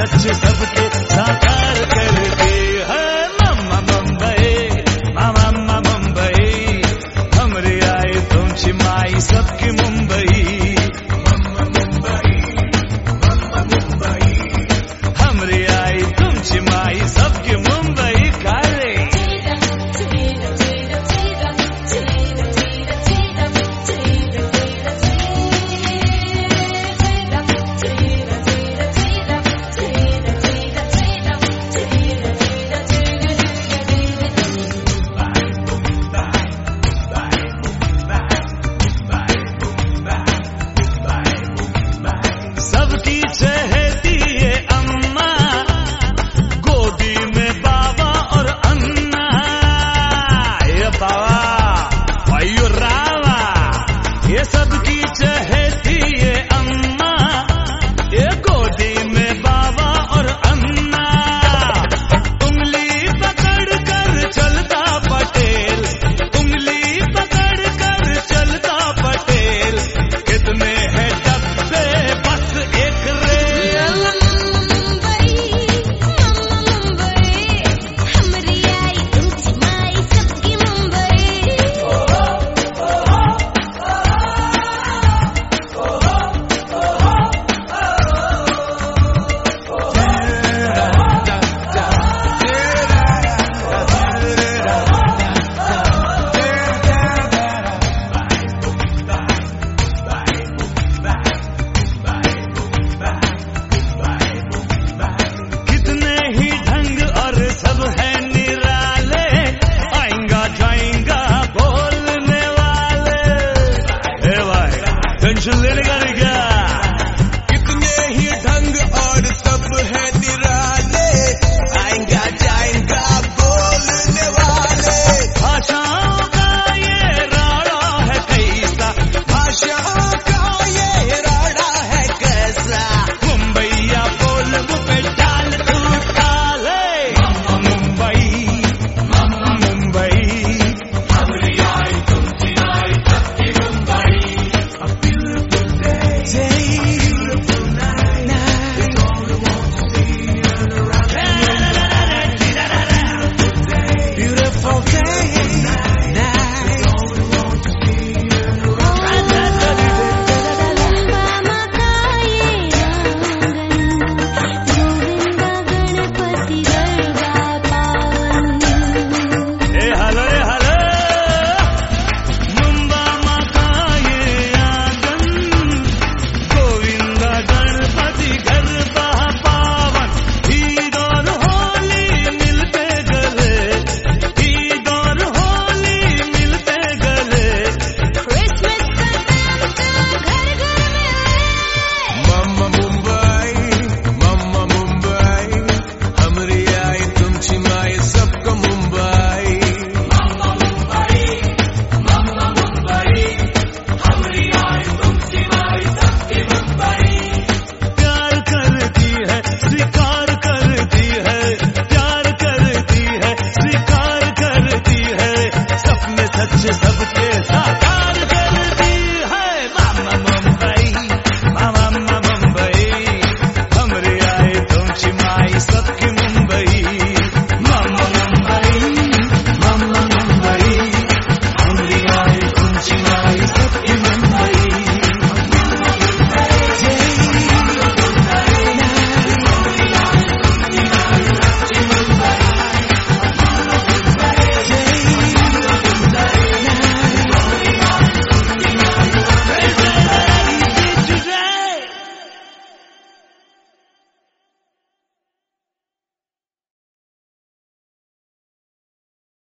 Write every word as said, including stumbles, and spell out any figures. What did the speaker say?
सच सबके साकार करके है मम्मा मुंबई मामा मुंबई हमरे आई तुमची माई सबकी मुंबई हमरे आई तुमची माई सबकी मुंबई काले सबकी चहेती है अम्मा गोदी में बाबा और अन्ना ये बाबा भाइयों रावा ये सबकी चहेती है अम्मा ये गोदी में बाबा और अन्ना उंगली पकड़ कर चलता पटेल उंगली पकड़ कर चलता पटेल कितने हैं डब्बे बस एक रेल कितने ही ढंग और सब है निराले आएंगा जाएंगा बोलने वाले ए भाई टेंशन लेने का नहीं क्या कितने ही ढंग और सब है